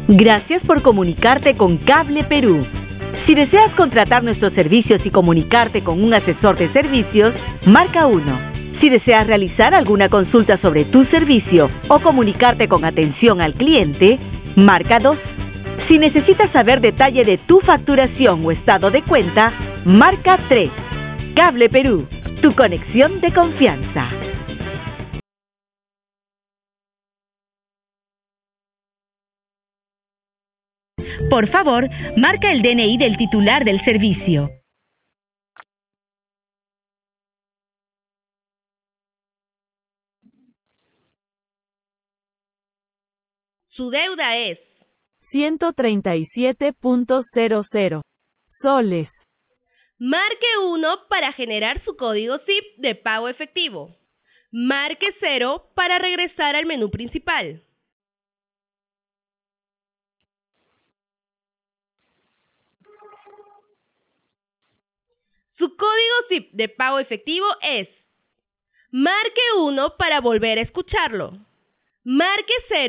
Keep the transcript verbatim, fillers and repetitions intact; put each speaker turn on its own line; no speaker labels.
Gracias por comunicarte con Cable Perú. Si deseas contratar nuestros servicios y comunicarte con un asesor de servicios, marca uno. Si deseas realizar alguna consulta sobre tu servicio o comunicarte con atención al cliente, marca dos. Si necesitas saber detalle de tu facturación o estado de cuenta, marca tres. Cable Perú, tu conexión de confianza. Por favor, marca el D N I del titular del servicio. Su deuda es
ciento treinta y siete punto cero cero soles.
Marque uno para generar su código S I P de pago efectivo. Marque cero para regresar al menú principal. Su código S I P de pago efectivo es. Marque uno para volver a escucharlo. Marque cero